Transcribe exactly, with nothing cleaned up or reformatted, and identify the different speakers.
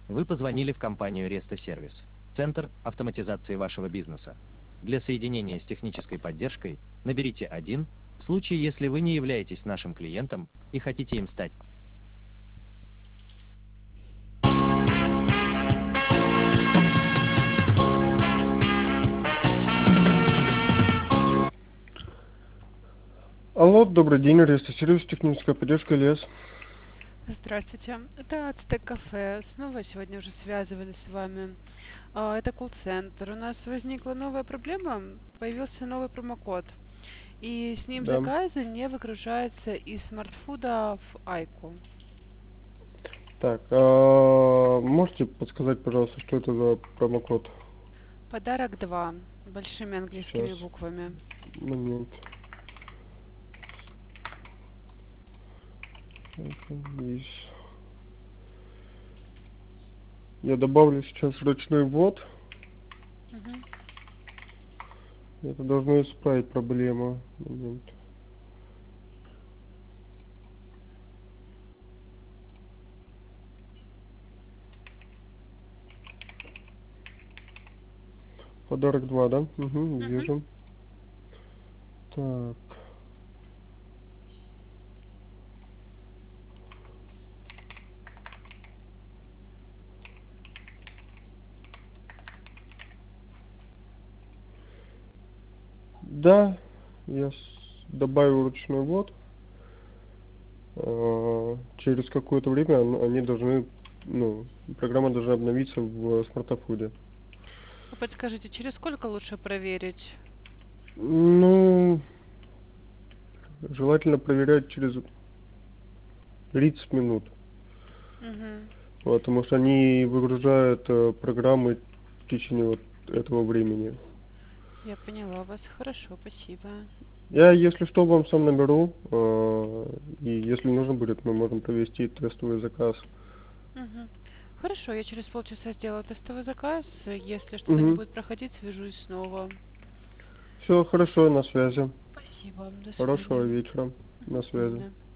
Speaker 1: Вы позвонили в компанию Resto Service, центр автоматизации вашего бизнеса. Для соединения с технической поддержкой наберите один, в случае, если вы не являетесь нашим клиентом и хотите им стать.
Speaker 2: Алло, добрый день, Реста Сервис, техническая поддержка, Ильяс.
Speaker 3: Здравствуйте, это Ацтек Кафе. Снова сегодня уже связывались с вами. А, Это колл-центр. У нас возникла новая проблема, появился новый промокод. И с ним
Speaker 2: Да.
Speaker 3: заказы не выгружаются из смартфуда в Айку.
Speaker 2: Так, а, можете подсказать, пожалуйста, что это за промокод?
Speaker 3: Подарок два, большими
Speaker 2: Сейчас,
Speaker 3: английскими буквами.
Speaker 2: момент. Это есть. Я добавлю сейчас ручной ввод.
Speaker 3: Мгм.
Speaker 2: Это должно исправить проблему. Момент. Подарок два, да? Угу,
Speaker 3: Мгм.
Speaker 2: вижу. Так. Да, я с- добавил ручной ввод. А, через какое-то время он- они должны, ну, программа должна обновиться в смартфуде.
Speaker 3: А подскажите, через сколько лучше проверить?
Speaker 2: Ну, желательно проверять через тридцать минут,
Speaker 3: Мгм.
Speaker 2: потому что они выгружают э, программы в течение вот этого времени.
Speaker 3: Я поняла вас. Хорошо, спасибо.
Speaker 2: Я, если что, вам сам наберу, э, и если нужно будет, мы можем провести тестовый заказ.
Speaker 3: Мгм. Хорошо, я через полчаса сделаю тестовый заказ. Если что-то не
Speaker 2: Угу.
Speaker 3: будет проходить, свяжусь снова.
Speaker 2: Все хорошо, на связи.
Speaker 3: Спасибо. До
Speaker 2: Хорошего
Speaker 3: свидания.
Speaker 2: вечера,
Speaker 3: Мгм.
Speaker 2: на связи.
Speaker 3: Взаимно.